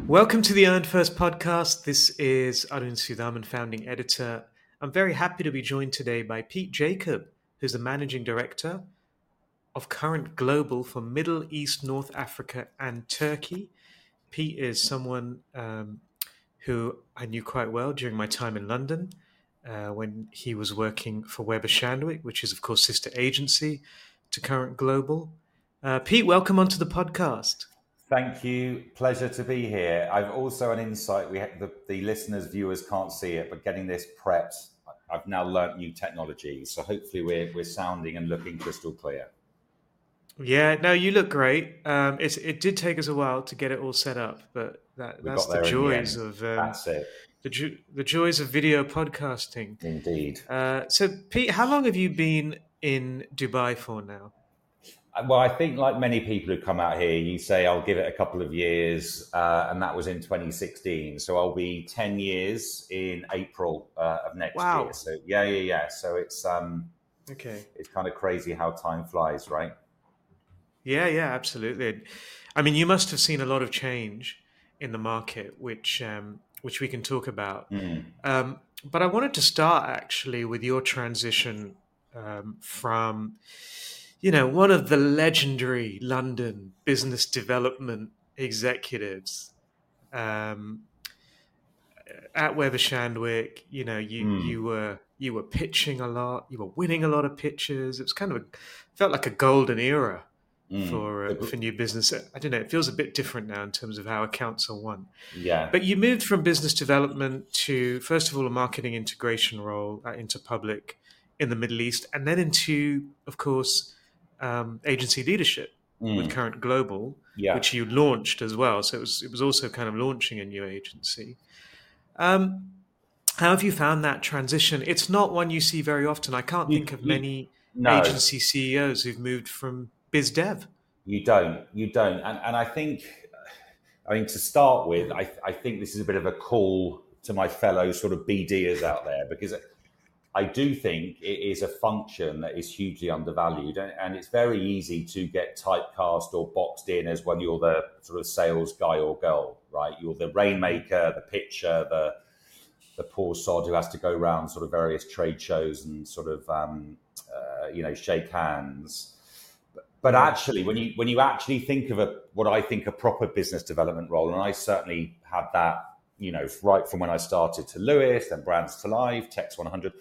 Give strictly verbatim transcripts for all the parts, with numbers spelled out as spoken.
Welcome to the Earned First podcast. This is Arun Sudhaman, founding editor. I'm very happy to be joined today by Pete Jacob, who's the managing director of Current Global for Middle East, North Africa, and Turkey. Pete is someone um, who I knew quite well during my time in London uh, when he was working for Weber Shandwick, which is, of course, sister agency to Current Global. Uh, Pete, welcome onto the podcast. Thank you. Pleasure to be here. I've also an insight. We have, the, the listeners, viewers can't see it, but getting this prepped, I've now learnt new technology. So hopefully we're we're sounding and looking crystal clear. Yeah, no, you look great. Um, it's, it did take us a while to get it all set up, but that, We that's got the there in the joys end. of um, That's it. the jo- the joys of video podcasting. Indeed. Uh, so, Pete, how long have you been in Dubai for now? Well, I think like many people who come out here, you say, I'll give it a couple of years, uh, and that was in twenty sixteen. So I'll be ten years in April uh, of next Wow. year. So yeah, yeah, yeah. So it's um, Okay. it's kind of crazy how time flies, right? Yeah, yeah, absolutely. I mean, you must have seen a lot of change in the market, which um, which we can talk about. Mm. Um, but I wanted to start actually with your transition um, from, you know, one of the legendary London business development executives um, at Weber Shandwick. You know, you Mm. you were you were pitching a lot, you were winning a lot of pitches. It was kind of a, felt like a golden era Mm. for uh, for new business. I don't know. It feels a bit different now in terms of how accounts are won. Yeah. But you moved from business development to, first of all, a marketing integration role at Interpublic in the Middle East, and then into, of course, um, agency leadership with Mm. Current Global, Yeah. which you launched as well. So it was it was also kind of launching a new agency. Um, how have you found that transition? It's not one you see very often. I can't You, think of you, many no, agency C E Os who've moved from biz dev. you don't. You don't. And, and I think, I mean, to start with, I, I think this is a bit of a call to my fellow sort of B Ders out there, because I do think it is a function that is hugely undervalued. And, and it's very easy to get typecast or boxed in as when you're the sort of sales guy or girl, right? You're the rainmaker, the pitcher, the the poor sod who has to go around sort of various trade shows and sort of, um, uh, you know, shake hands. But, but actually, when you when you actually think of a what I think a proper business development role, and I certainly had that, you know, right from when I started to Lewis, then Brands to Live, Text one hundred,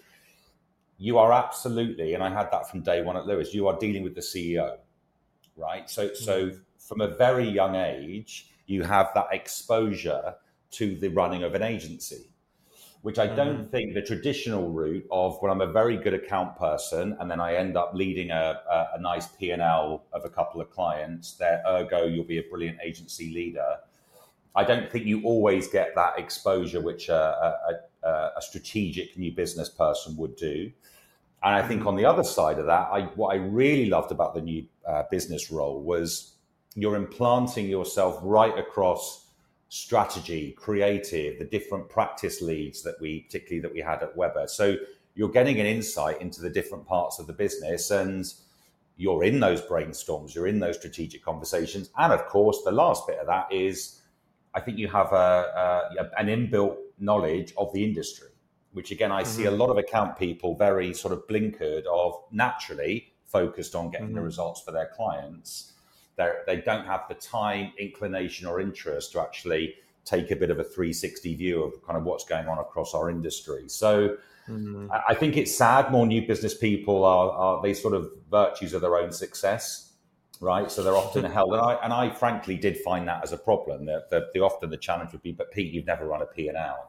you are absolutely, and I had that from day one at Lewis, you are dealing with the C E O, right? So, mm. so from a very young age, you have that exposure to the running of an agency, which I don't mm. think the traditional route of, well, I'm a very good account person, and then I end up leading a, a, a nice P and L of a couple of clients, there, ergo, you'll be a brilliant agency leader. I don't think you always get that exposure, which a, a, a, a strategic new business person would do. And I think mm. on the other side of that, I, what I really loved about the new uh, business role was you're implanting yourself right across strategy, creative, the different practice leads that we, particularly that we had at Weber. So you're getting an insight into the different parts of the business, and you're in those brainstorms, you're in those strategic conversations. And of course, the last bit of that is, I think you have a, a an inbuilt knowledge of the industry, which again, I mm-hmm. see a lot of account people very sort of blinkered of naturally focused on getting mm-hmm. the results for their clients. They're, they don't have the time, inclination, or interest to actually take a bit of a three sixty view of kind of what's going on across our industry. So mm-hmm. I, I think it's sad. More new business people are, are they sort of virtues of their own success, right? So they're often held. And I, and I frankly did find that as a problem. That the, the, often the challenge would be, but Pete, you've never run a P and L.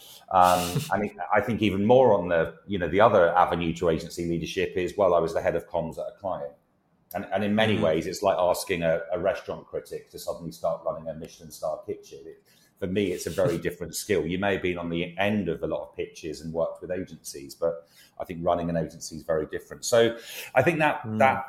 Um, and I think even more on the, you know, the other avenue to agency leadership is, well, I was the head of comms at a client. And, and in many mm-hmm. ways, it's like asking a, a restaurant critic to suddenly start running a Michelin star kitchen. It, for me, it's a very different skill. You may have been on the end of a lot of pitches and worked with agencies, but I think running an agency is very different. So I think that mm. that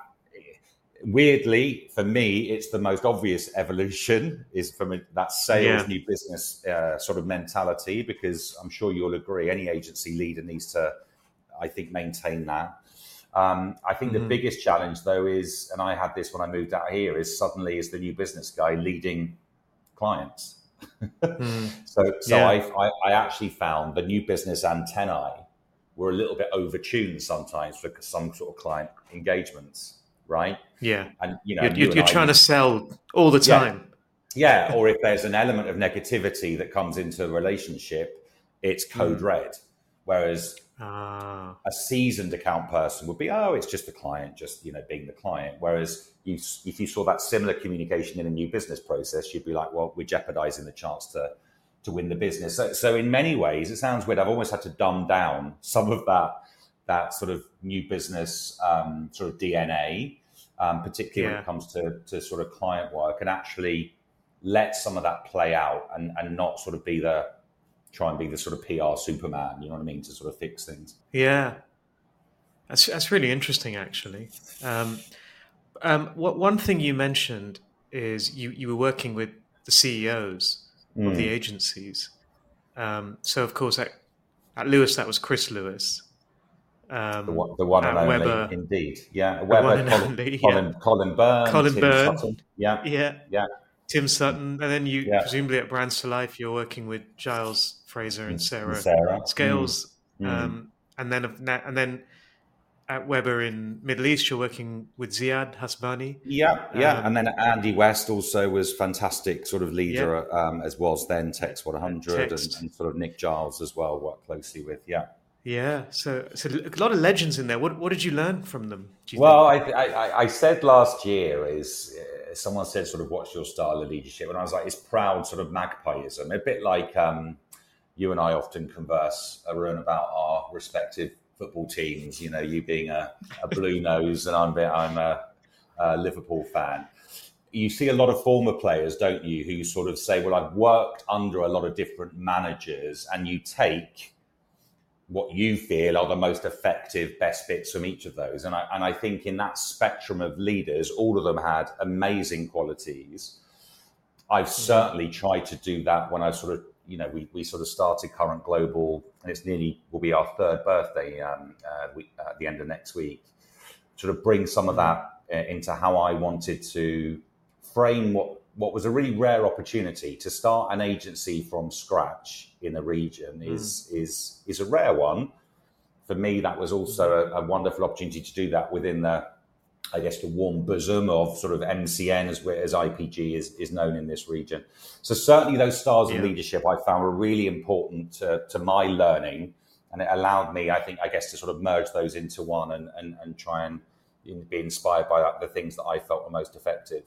weirdly, for me, it's the most obvious evolution is from a, that sales, yeah. new business uh, sort of mentality, because I'm sure you'll agree, any agency leader needs to, I think, maintain that. Um, I think mm-hmm. the biggest challenge, though, is, and I had this when I moved out here, is suddenly as the new business guy leading clients. Mm. so so Yeah. I, I I actually found the new business antennae were a little bit overtuned sometimes for some sort of client engagements, right? Yeah. And you know, You're, and you're, you and you're I trying to used, sell all the yeah, time. yeah. Or if there's an element of negativity that comes into the relationship, it's code Mm. red. Whereas Ah. a seasoned account person would be, oh, it's just the client, just you know, being the client. Whereas you, if you saw that similar communication in a new business process, you'd be like, well, we're jeopardizing the chance to to win the business. So, so in many ways, it sounds weird. I've almost had to dumb down some of that that sort of new business um, sort of D N A, um, particularly when Yeah. it comes to to sort of client work, and actually let some of that play out, and and not sort of be the try and be the sort of P R Superman, you know what I mean, to sort of fix things. Yeah. That's that's really interesting, actually. Um, um, what one thing you mentioned is you you were working with the C E Os of the Mm. agencies. Um, so of course at, at Lewis that was Chris Lewis. The Um, one, the one and at only, Weber, indeed. Yeah, the one Weber, and Colin, only. Yeah. Colin, Colin Byrne, Colin Tim Byrne. Sutton. Yeah, Yeah. yeah, Tim Sutton, and then you yeah. presumably at Brands to Life you're working with Giles Fraser and And, and Sarah Sarah. Mm, Scales, mm. um, and then and then at Weber in Middle East you're working with Ziad Hasbani. Yeah, yeah. And Um, then Andy West also was fantastic sort of yeah, leader, um, as was then at, Text one at hundred, and, Text. and sort of Nick Giles as well, worked closely with. Yeah. Yeah, so so a lot of legends in there. What what did you learn from them? Do you Well, think? I, I, I said last year is uh, someone said sort of what's your style of leadership, and I was like, it's proud sort of magpieism, a bit like um, you and I often converse, Arun, about our respective football teams. You know, you being a, a blue nose, and I'm I'm a, a Liverpool fan. You see a lot of former players, don't you, who sort of say, "Well, I've worked under a lot of different managers," and you take what you feel are the most effective, best bits from each of those. And I, and I think in that spectrum of leaders, all of them had amazing qualities. I've Mm, certainly tried to do that when I sort of, you know, we, we sort of started Current Global, and it's nearly will be our third birthday um, uh, we, uh, at the end of next week. Sort of bring some of mm, that uh, into how I wanted to frame what what was a really rare opportunity to start an agency from scratch in the region mm, is is is a rare one. For me, that was also a, a wonderful opportunity to do that within the, I guess, the warm bosom of sort of M C N, as, as I P G is, is known in this region. So certainly those styles of yeah. leadership I found were really important to, to my learning, and it allowed me, I think, I guess, to sort of merge those into one, and, and, and try and be inspired by the things that I felt were most effective.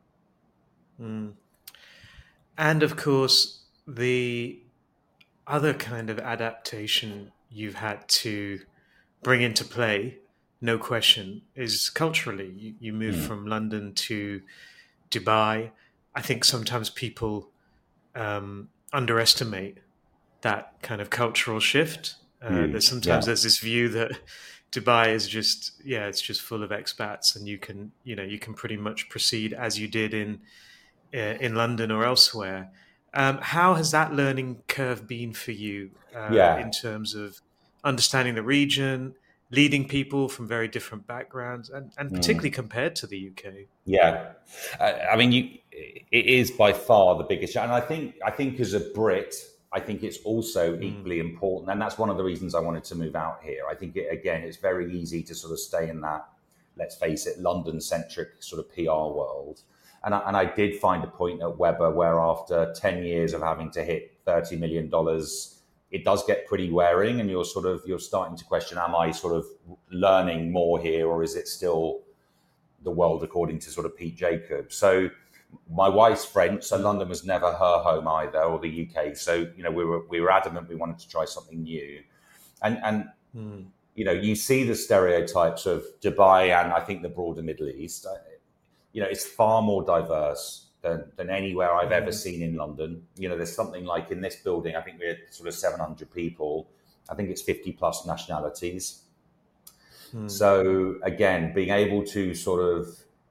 Mm. And of course, the other kind of adaptation you've had to bring into play, no question, is culturally. You, you move Mm. from London to Dubai. I think sometimes people um, underestimate that kind of cultural shift. Uh, there's Huge, yeah. sometimes there's this view that Dubai is just yeah, it's just full of expats, and you can you know you can pretty much proceed as you did in uh, in London or elsewhere. Um, how has that learning curve been for you uh, Yeah. in terms of understanding the region, leading people from very different backgrounds, and, and particularly Mm. compared to the U K? Yeah, I, I mean, you, it is by far the biggest, and I think I think as a Brit, I think it's also Mm, equally important, and that's one of the reasons I wanted to move out here. I think it, again, it's very easy to sort of stay in that, let's face it, London-centric sort of P R world, and I, and I did find a point at Weber where after ten years of having to hit thirty million dollars, it does get pretty wearing, and you're sort of you're starting to question: am I sort of learning more here, or is it still the world according to sort of Pete Jacobs? So my wife's French, so mm, London was never her home either, or the U K. So you know we were we were adamant we wanted to try something new, and and mm, you know you see the stereotypes of Dubai and I think the broader Middle East. You know it's far more diverse than than anywhere I've ever mm, seen in London. You know there's something like in this building I think we had sort of seven hundred people. I think it's fifty plus nationalities. mm, So again, being able to sort of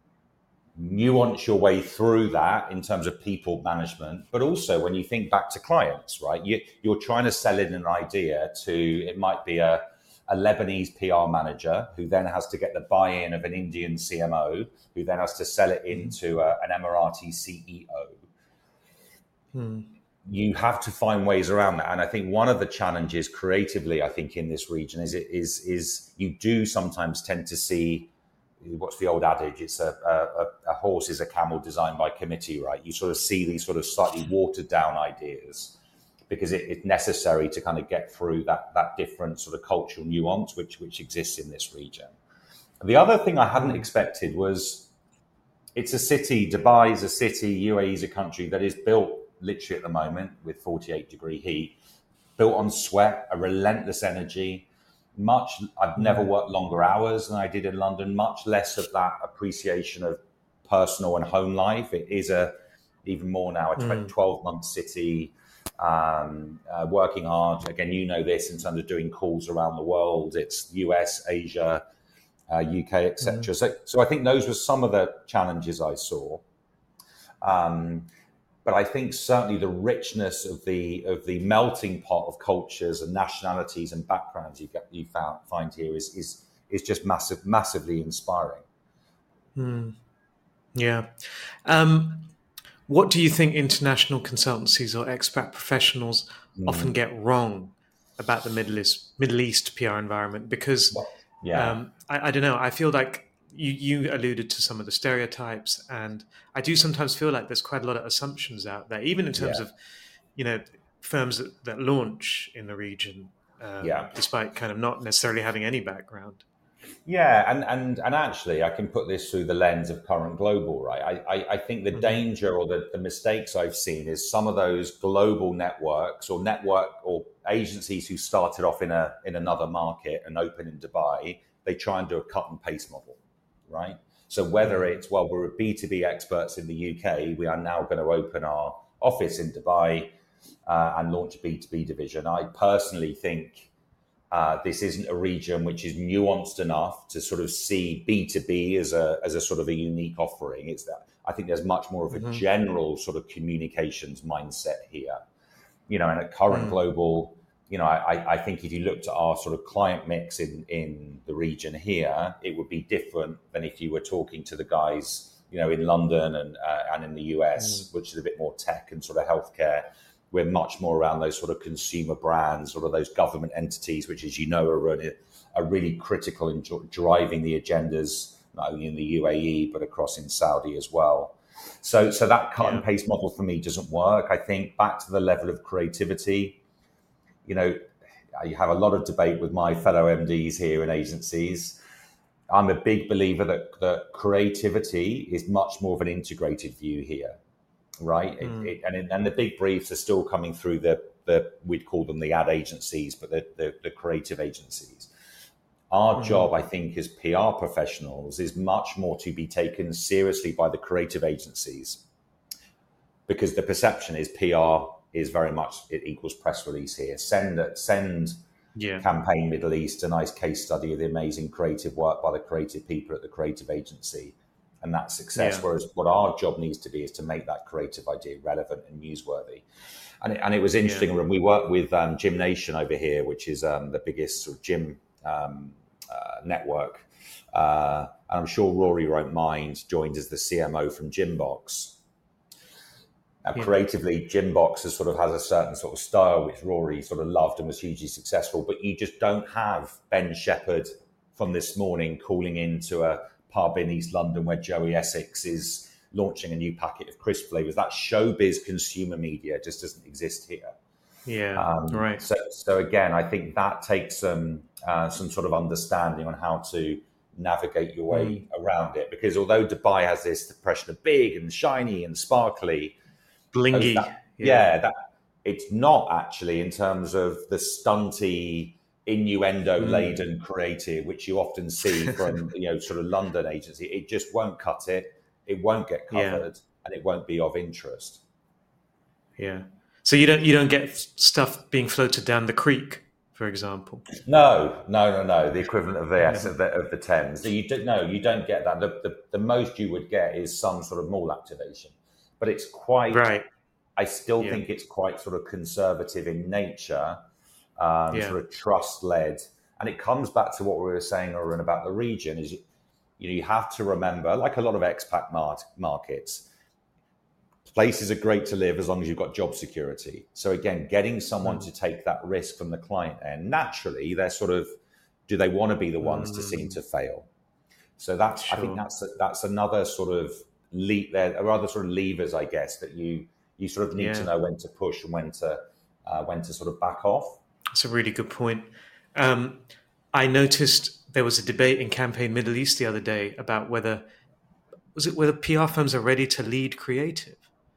nuance your way through that in terms of people management, but also when you think back to clients, right? You, you're trying to sell in an idea to, it might be a, a Lebanese P R manager who then has to get the buy-in of an Indian C M O, who then has to sell it mm, into a, an Emirati C E O. mm. you have to find ways around that. And I think one of the challenges creatively, I think, in this region is it is is you do sometimes tend to see, what's the old adage? It's a, a, a horse is a camel designed by committee, right? You sort of see these sort of slightly watered down ideas because it, it's necessary to kind of get through that that different sort of cultural nuance which which exists in this region. The other thing I hadn't expected was it's a city, Dubai is a city, U A E is a country that is built literally at the moment with forty-eight degree heat, built on sweat, a relentless energy. Much, I've never worked longer hours than I did in London, much less of that appreciation of personal and home life. It is a, even more now, a Mm. twelve month city, um, uh, working hard. Again, you know this in terms of doing calls around the world. It's U S, Asia, uh, U K, et cetera. Mm. So, so I think those were some of the challenges I saw. Um, But I think certainly the richness of the of the melting pot of cultures and nationalities and backgrounds you get you found, find here is is is just massive, massively inspiring. Mm. Yeah. Um, what do you think international consultancies or expat professionals mm. often get wrong about the Middle East Middle East P R environment? Because well, yeah, um, I, I don't know. I feel like you you alluded to some of the stereotypes, and I do sometimes feel like there's quite a lot of assumptions out there, even in terms yeah. of, you know, firms that, that launch in the region, um, yeah. despite kind of not necessarily having any background. Yeah, and and and actually, I can put this through the lens of Current Global, right? I I, I think the mm-hmm. danger or the, the mistakes I've seen is some of those global networks or network or agencies who started off in a in another market and open in Dubai, they try and do a cut and paste model. Right. So whether it's, well, we're B two B experts in the U K, we are now going to open our office in Dubai uh, and launch a B two B division. I personally think uh, this isn't a region which is nuanced enough to sort of see B two B as a as a sort of a unique offering. It's that I think there's much more of a mm-hmm. general sort of communications mindset here. You know, and at Current mm. Global, you know, I, I think if you looked at our sort of client mix in, in the region here, it would be different than if you were talking to the guys, you know, in London and uh, and in the U S, mm. which is a bit more tech and sort of healthcare. We're much more around those sort of consumer brands, sort of those government entities, which, as you know, are really, are really critical in driving the agendas, not only in the U A E, but across in Saudi as well. So, so that cut yeah. and paste model for me doesn't work. I think back to the level of creativity. You know, I have a lot of debate with my fellow M Ds here in agencies. I'm a big believer that, that creativity is much more of an integrated view here, right? Mm. It, it, and, and the big briefs are still coming through the, the we'd call them the ad agencies, but the, the, the creative agencies. Our mm. job, I think, as P R professionals is much more to be taken seriously by the creative agencies, because the perception is P R is very much, it equals press release here. Send send yeah. Campaign Middle East a nice case study of the amazing creative work by the creative people at the creative agency, and that's success. Yeah. Whereas what our job needs to be is to make that creative idea relevant and newsworthy. And it, and it was interesting when yeah. we worked with um, Gym Nation over here, which is um, the biggest sort of gym um, uh, network. Uh, and I'm sure Rory won't mind, joined as the C M O from Gymbox. Now, yeah. creatively, Gymbox has sort of has a certain sort of style which Rory sort of loved and was hugely successful, but you just don't have Ben Shepherd from this morning calling into a pub in East London where Joey Essex is launching a new packet of crisp flavors. That showbiz consumer media just doesn't exist here. Yeah, um, right. So, so again, I think that takes some uh, some sort of understanding on how to navigate your way mm. around it. Because although Dubai has this impression of big and shiny and sparkly, blingy, that, yeah. yeah, that it's not actually in terms of the stunty, innuendo-laden mm. creative, which you often see from you know sort of London agency. It just won't cut it. It won't get covered, yeah. and it won't be of interest. Yeah. So you don't you don't get stuff being floated down the creek, for example. No, no, no, no. The equivalent of the yeah. of the, of the Thames. You don't. No, you don't get that. The, the the most you would get is some sort of mall activation, but it's quite. Right. I still yeah. think it's quite sort of conservative in nature, um, yeah. sort of trust led, and it comes back to what we were saying, Arun, about the region. Is you know you have to remember, like a lot of expat mar- markets. places are great to live as long as you've got job security. So again, getting someone mm. to take that risk from the client end, naturally, they're sort of, do they want to be the ones mm. to seem to fail? So that's, sure. I think that's that's another sort of leap there, or other sort of levers, I guess, that you you sort of need yeah. to know when to push and when to uh, when to sort of back off. That's a really good point. Um, I noticed there was a debate in Campaign Middle East the other day about whether was it whether P R firms are ready to lead creative.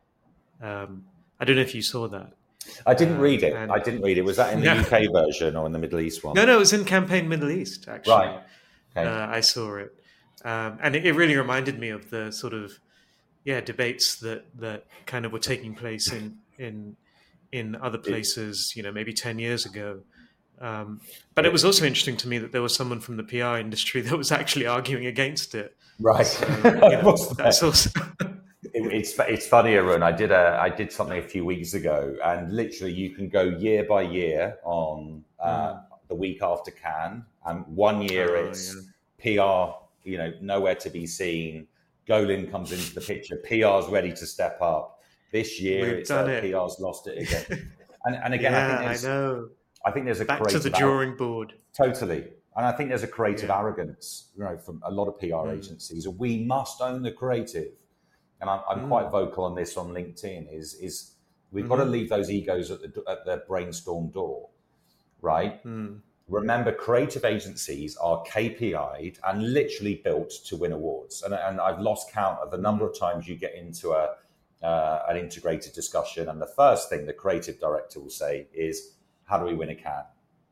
Um, I don't know if you saw that. I didn't uh, read it. And, I didn't read it. Was that in the yeah. U K version or in the Middle East one? No, no, it was in Campaign Middle East, actually. Right. Okay. Uh, I saw it. Um, and it, it really reminded me of the sort of, yeah, debates that, that kind of were taking place in, in, in other places, you know, maybe ten years ago. Um, but it was also interesting to me that there was someone from the P R industry that was actually arguing against it. Right. So, you know, that's also... It, it's it's funny, Arun. I did a I did something a few weeks ago, and literally you can go year by year on uh, mm. the week after Cannes, and one year oh, it's yeah. P R, you know, nowhere to be seen. Golin comes into the picture. P R's ready to step up. This year, We've it's uh, it. P R's lost it again. And and again, yeah, I think I know. I think there's a back to the drawing board. Totally. And I think there's a creative yeah. arrogance, you know, from a lot of P R mm. agencies. We must own the creative. And I'm, I'm mm. quite vocal on this on LinkedIn, is is we've mm. got to leave those egos at the at the brainstorm door, right? Mm. Remember, creative agencies are K P I'd and literally built to win awards. And, and I've lost count of the number of times you get into a uh, an integrated discussion, and the first thing the creative director will say is, how do we win a Cannes?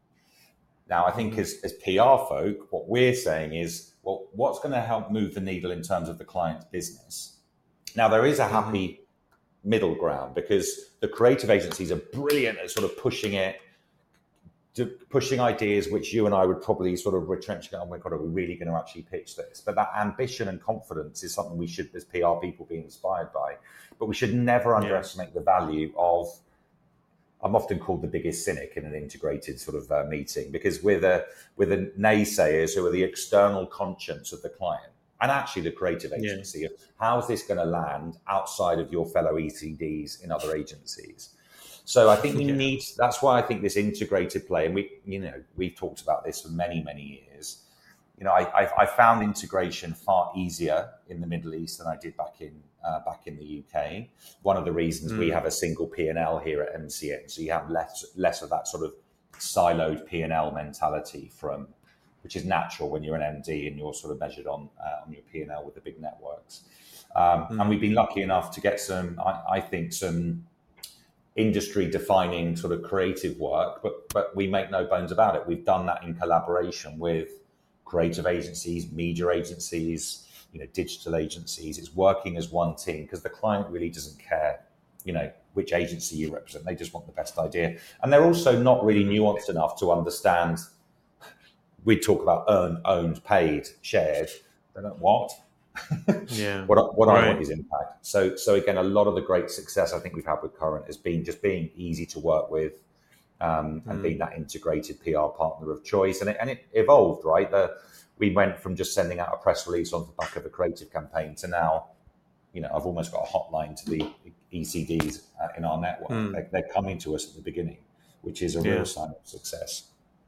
Now, I think mm. as, as P R folk, what we're saying is, well, what's going to help move the needle in terms of the client's business? Now, there is a happy mm-hmm. middle ground, because the creative agencies are brilliant at sort of pushing it, to pushing ideas which you and I would probably sort of retrench and go, oh my God, are we really going to actually pitch this? But that ambition and confidence is something we should, as P R people, be inspired by. But we should never underestimate yeah. the value of, I'm often called the biggest cynic in an integrated sort of uh, meeting, because we're the, we're the naysayers who are the external conscience of the client. And actually the creative agency, yeah. how's this going to land outside of your fellow E C Ds in other agencies? So I think we yeah. need, that's why I think this integrated play, and we, you know, we've talked about this for many, many years. You know, I, I, I found integration far easier in the Middle East than I did back in, uh, back in the U K. One of the reasons mm. we have a single P and L here at M C N. So you have less, less of that sort of siloed P and L mentality from, which is natural when you're an M D and you're sort of measured on uh, on your P and L with the big networks. Um, mm. And we've been lucky enough to get some, I, I think, some industry-defining sort of creative work, but but we make no bones about it. We've done that in collaboration with creative agencies, media agencies, you know, digital agencies. It's working as one team, because the client really doesn't care, you know, which agency you represent. They just want the best idea. And they're also not really nuanced enough to understand. We talk about earned, owned, paid, shared. They're like, what? Yeah. what what right. I want is impact. So so again, a lot of the great success I think we've had with Current has been just being easy to work with, um, and mm. being that integrated P R partner of choice. And it, and it evolved, right? The, we went from just sending out a press release on the back of a creative campaign to now, you know, I've almost got a hotline to the E C Ds uh, in our network. Mm. They're, they're coming to us at the beginning, which is a yeah. real sign of success.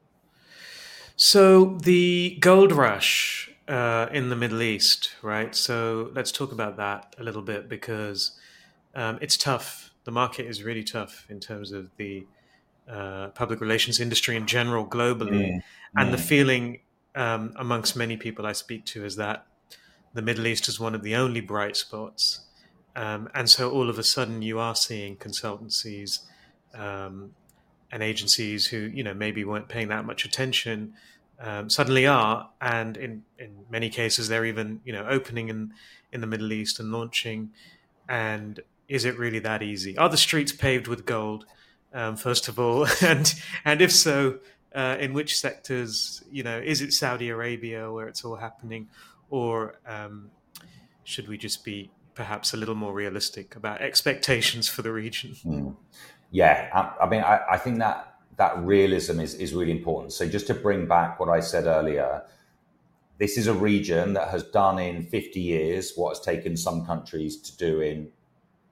So the gold rush uh, in the Middle East, right? So let's talk about that a little bit, because um, it's tough. The market is really tough in terms of the uh, public relations industry in general, globally. Mm. And mm. the feeling um, amongst many people I speak to is that the Middle East is one of the only bright spots. Um, and so all of a sudden you are seeing consultancies um, and agencies who, you know, maybe weren't paying that much attention, um, suddenly are. And in, in many cases, they're even, you know, opening in, in the Middle East and launching. And is it really that easy? Are the streets paved with gold, um, first of all? and and if so, uh, in which sectors, you know, is it Saudi Arabia where it's all happening? Or um, should we just be perhaps a little more realistic about expectations for the region? Mm. Yeah, I, I mean, I, I think that that realism is, is really important. So just to bring back what I said earlier, this is a region that has done in fifty years what has taken some countries to do in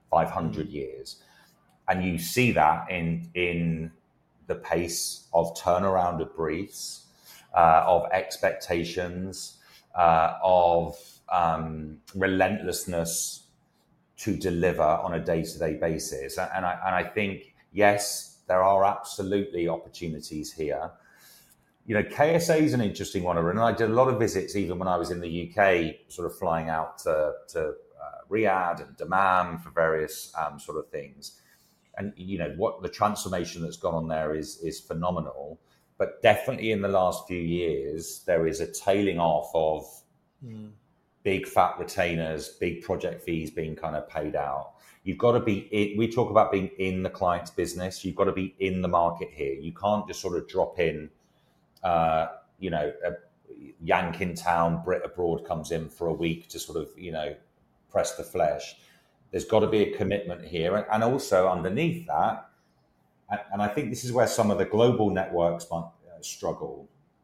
five hundred mm. years. And you see that in in the pace of turnaround of briefs, uh, of expectations, uh, of um, relentlessness to deliver on a day-to-day basis. And I, and I think, yes, there are absolutely opportunities here. You know, K S A is an interesting one. And I did a lot of visits, even when I was in the U K, sort of flying out to, to uh, Riyadh and Dammam for various um, sort of things. And, you know, what the transformation that's gone on there is, is phenomenal. But definitely in the last few years, there is a tailing off of mm. big fat retainers, big project fees being kind of paid out. You've got to be, in, we talk about being in the client's business. You've got to be in the market here. You can't just sort of drop in, uh, you know, a Yank in town, Brit abroad comes in for a week to sort of, you know, press the flesh. There's got to be a commitment here. And, and also underneath that, and, and I think this is where some of the global networks might uh, struggle,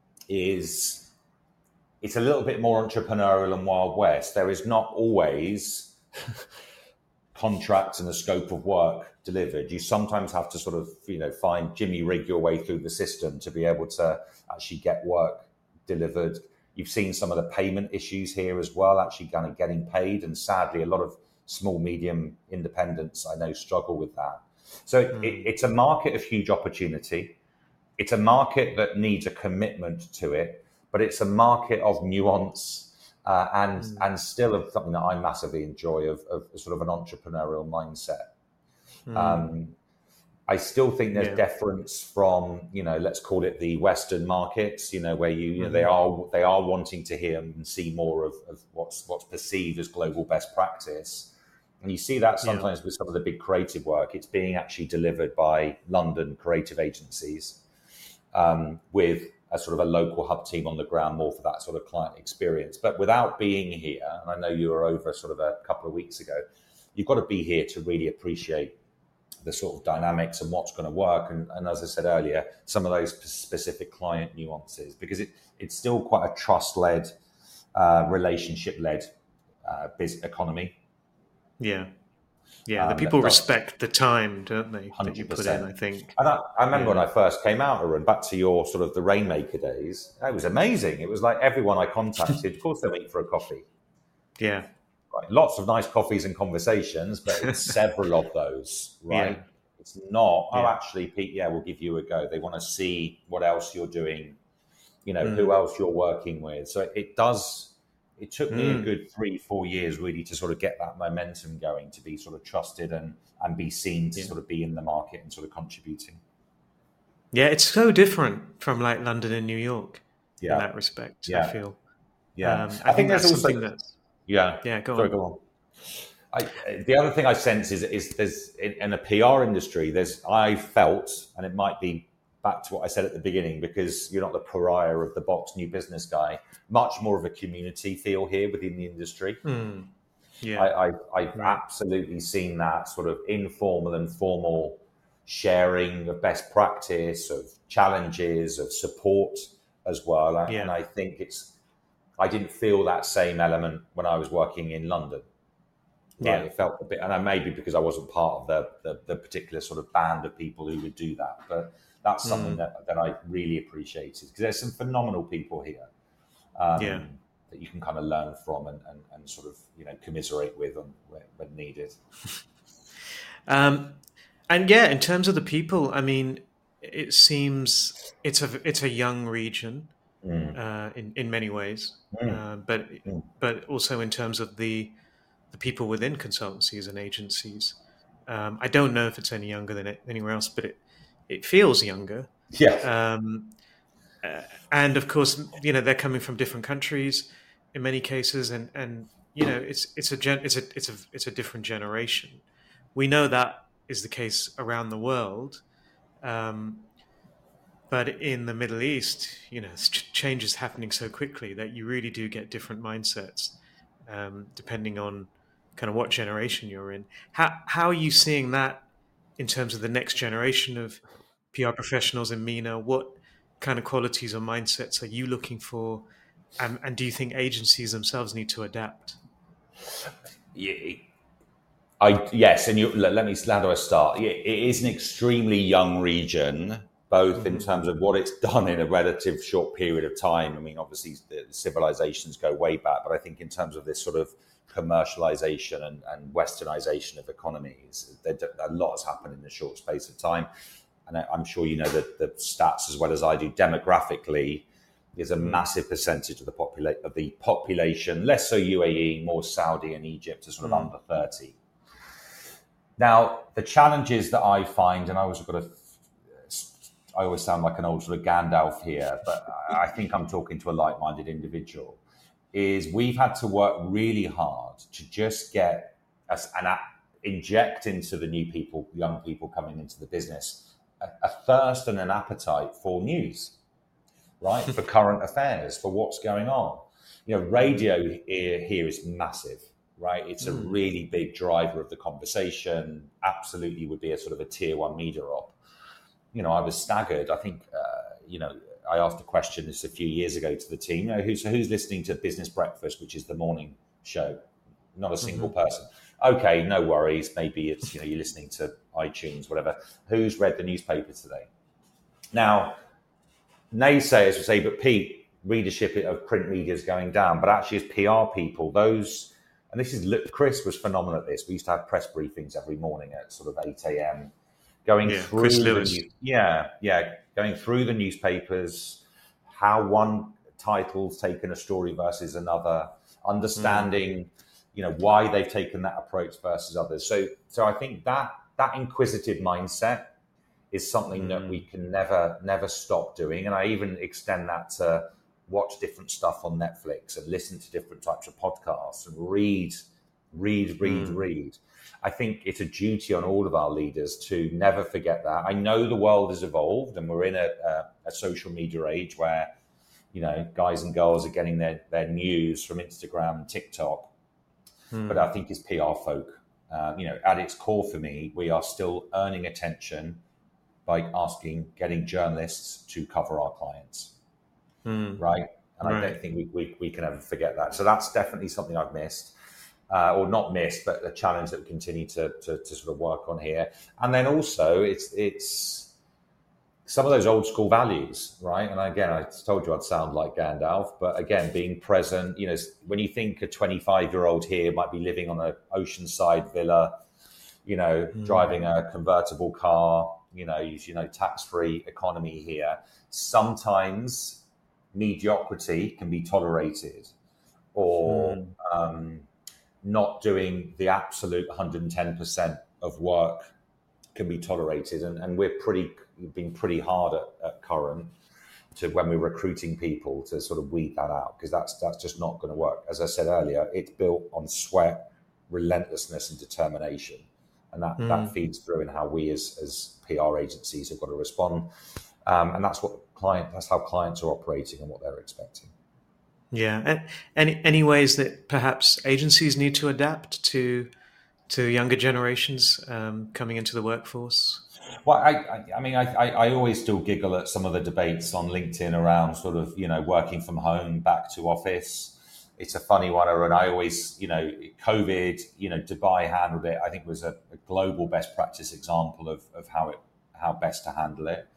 is it's a little bit more entrepreneurial and Wild West. There is not always contracts and a scope of work delivered. You sometimes have to sort of, you know, find Jimmy rig your way through the system to be able to actually get work delivered. You've seen some of the payment issues here as well, actually kind of getting paid. And sadly, a lot of small, medium independents, I know, struggle with that. So mm. it, it's a market of huge opportunity. It's a market that needs a commitment to it, but it's a market of nuance uh, and mm. and still of something that I massively enjoy, of, of sort of an entrepreneurial mindset. Mm. Um, I still think there's yeah. deference from, you know, let's call it the Western markets, you know, where you, you know, mm-hmm. they are they are wanting to hear and see more of, of what's what's perceived as global best practice. And you see that sometimes yeah. with some of the big creative work. It's being actually delivered by London creative agencies um, with a sort of a local hub team on the ground, more for that sort of client experience. But without being here, and I know you were over sort of a couple of weeks ago, you've got to be here to really appreciate the sort of dynamics and what's going to work. And, and as I said earlier, some of those specific client nuances, because it, it's still quite a trust-led, uh, relationship-led uh, business economy. Yeah. Yeah, the um, people respect the time, don't they, one hundred percent. That you put in, I think. And I, I remember yeah. when I first came out, Arun, back to your sort of the Rainmaker days, it was amazing. It was like everyone I contacted, of course they meet for a coffee. Yeah. Right. Lots of nice coffees and conversations, but it's several of those, right? Yeah. It's not, oh, yeah. actually, Pete, yeah, we'll give you a go. They want to see what else you're doing, you know, mm. who else you're working with. So it does... It took me mm. a good three, four years really to sort of get that momentum going, to be sort of trusted and, and be seen to yeah. sort of be in the market and sort of contributing. Yeah, it's so different from like London and New York yeah. in that respect, yeah. I feel. Yeah. Um, I, I think, think that's there's also, something that's... Yeah. Yeah, go Sorry, on. go on. I, the other thing I sense is, is there's in, in a P R industry, there's, I felt, and it might be back to what I said at the beginning, because you're not the pariah of the box new business guy, much more of a community feel here within the industry. Mm. Yeah, I, I, I've right. absolutely seen that sort of informal and formal sharing of best practice, of challenges, of support as well. And, yeah. and I think it's, I didn't feel that same element when I was working in London. Right? Yeah. It felt a bit, and I maybe because I wasn't part of the, the, the particular sort of band of people who would do that, but that's something mm. that, that I really appreciated, because there's some phenomenal people here um, yeah. that you can kind of learn from and, and, and sort of, you know, commiserate with when, when needed. um, and yeah, in terms of the people, I mean, it seems it's a it's a young region mm. uh, in in many ways, mm. uh, but mm. but also in terms of the the people within consultancies and agencies. Um, I don't know if it's any younger than anywhere else, but it. It feels younger. Yeah. Um, uh, and of course, you know, they're coming from different countries in many cases, and, and you know, it's it's a gen, it's a it's a it's a different generation. We know that is the case around the world, um, but in the Middle East, you know, change is happening so quickly that you really do get different mindsets um, depending on kind of what generation you're in. How how are you seeing that in terms of the next generation of P R professionals in MENA? What kind of qualities or mindsets are you looking for? And, and do you think agencies themselves need to adapt? Yeah, I yes, and you, let, let me. How do I start? It, it is an extremely young region, both mm-hmm. in terms of what it's done in a relative short period of time. I mean, obviously, the civilizations go way back, but I think in terms of this sort of commercialization and, and westernization of economies, there, a lot has happened in a short space of time. And I, I'm sure you know the, the stats as well as I do. Demographically, there's a massive percentage of the popula- of the population, less so U A E, more Saudi and Egypt, are sort of mm. under thirty. Now, the challenges that I find, and I always got to, I always sound like an old sort of Gandalf here, but I think I'm talking to a like-minded individual, is we've had to work really hard to just get us an inject into the new people, young people coming into the business, a, a thirst and an appetite for news, right? For current affairs, for what's going on. You know, radio here, here is massive. Right, it's a mm. really big driver of the conversation. Absolutely, would be a sort of a tier one media op. You know, I was staggered. I think, uh, you know, I asked a question this a few years ago to the team. You know, who's who's listening to Business Breakfast, which is the morning show? Not a single mm-hmm. person. Okay, no worries. Maybe it's you know you're listening to iTunes, whatever. Who's read the newspaper today? Now, naysayers will say, but Pete, readership of print media is going down. But actually, as P R people, those And this is, Chris was phenomenal at this. We used to have press briefings every morning at sort of eight a.m. Going yeah, through Chris the Lewis. news, yeah, yeah, going through the newspapers, how one title's taken a story versus another, understanding, mm. you know, why they've taken that approach versus others. So, so I think that that inquisitive mindset is something mm. that we can never, never stop doing. And I even extend that to watch different stuff on Netflix and listen to different types of podcasts and read, read, read, mm. read. I think it's a duty on all of our leaders to never forget that. I know the world has evolved and we're in a, a, a social media age where, you know, guys and girls are getting their, their news from Instagram and TikTok. Mm. But I think it's P R folk. Uh, you know, at its core for me, we are still earning attention by asking, getting journalists to cover our clients. Mm. Right. And right. I don't think we, we, we can ever forget that. So that's definitely something I've missed, uh, or not missed, but a challenge that we continue to, to, to sort of work on here. And then also it's, it's some of those old school values, right? And again, I told you I'd sound like Gandalf, but again, being present, you know, when you think a twenty-five year old here might be living on a oceanside villa, you know, mm. driving a convertible car, you know, you know, tax-free economy here. Sometimes mediocrity can be tolerated, or mm. um, not doing the absolute one hundred ten percent of work can be tolerated. And, and we're pretty, been pretty hard at, at Current to, when we're recruiting people, to sort of weed that out, because that's, that's just not going to work. As I said earlier, it's built on sweat, relentlessness and determination. And that, mm. that feeds through in how we as, as P R agencies have got to respond. Um, and that's what client, that's how clients are operating and what they're expecting. Yeah. And any, any ways that perhaps agencies need to adapt to, to younger generations um, coming into the workforce? Well, I, I, I mean, I, I always still giggle at some of the debates on LinkedIn around sort of, you know, working from home, back to office. It's a funny one. And I always, you know, COVID, you know, Dubai handled it, I think was a, a global best practice example of, of how it, how best to handle it.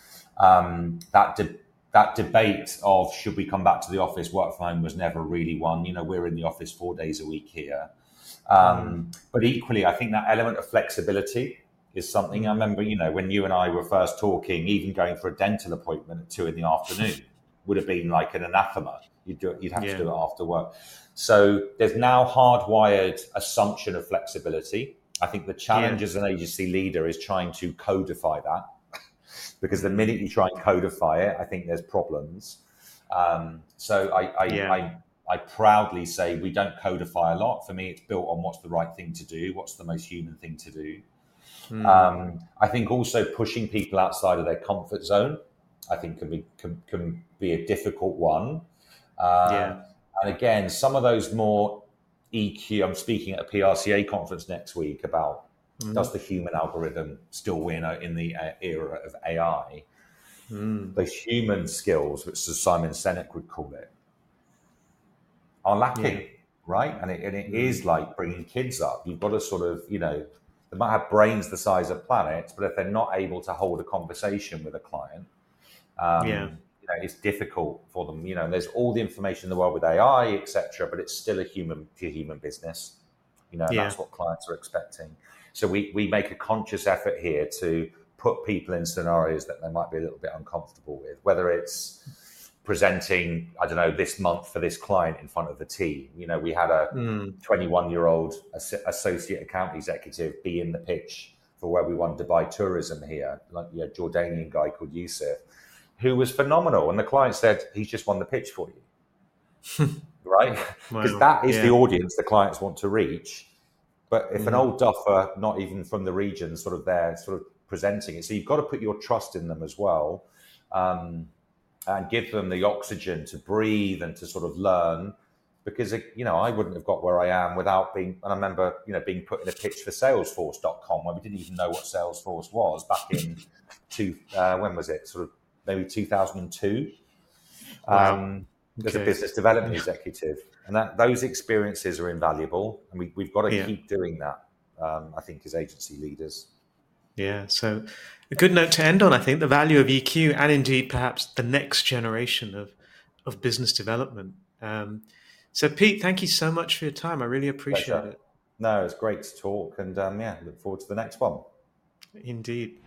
Um, that de- that debate of should we come back to the office, work from home, was never really one. You know, we're in the office four days a week here. Um, mm. But equally, I think that element of flexibility is something. Mm. I remember, you know, when you and I were first talking, even going for a dental appointment at two in the afternoon would have been like an anathema. You'd, do it, you'd have yeah. to do it after work. So there's now hardwired assumption of flexibility. I think the challenge yeah. as an agency leader is trying to codify that. Because the minute you try and codify it, I think there's problems. Um, so I I, yeah. I I proudly say we don't codify a lot. For me, it's built on what's the right thing to do, what's the most human thing to do. Mm. Um, I think also pushing people outside of their comfort zone, I think can be can, can be a difficult one. Uh, yeah. And again, some of those more E Q. I'm speaking at a P R C A conference next week about. Mm. Does the human algorithm still win in the era of A I? Mm. The human skills, which Simon Sinek would call it, are lacking. right? And it, and it is like bringing kids up. You've got to sort of, you know, they might have brains the size of planets, but if they're not able to hold a conversation with a client, um, Yeah. you know, it's difficult for them. You know, there's all the information in the world with A I, et cetera, but it's still a human to human business. You know, and Yeah. that's what clients are expecting. So we we make a conscious effort here to put people in scenarios that they might be a little bit uncomfortable with, whether it's presenting, I don't know, this month for this client in front of the team. You know, we had a Mm. twenty-one-year-old associate account executive be in the pitch for where we won Dubai Tourism here, like a Jordanian guy called Yusuf, who was phenomenal. And the client said, he's just won the pitch for you, right? Because Wow. that is Yeah. the audience the clients want to reach. But if Mm. an old duffer, not even from the region, sort of there, sort of presenting it, so you've got to put your trust in them as well, um, and give them the oxygen to breathe and to sort of learn. Because, you know, I wouldn't have got where I am without being, and I remember, you know, being put in a pitch for Salesforce dot com where we didn't even know what Salesforce was back in two, uh, when was it? Sort of maybe two thousand two. Wow. Um, as a Okay. business development Yeah. executive. And that those experiences are invaluable. And we, we've got to Yeah. keep doing that, um, I think, as agency leaders. Yeah. So a good note to end on, I think, the value of E Q and indeed perhaps the next generation of, of business development. Um, so Pete, thank you so much for your time. I really appreciate Pleasure. it. No, it's great to talk. And um, yeah, look forward to the next one. Indeed.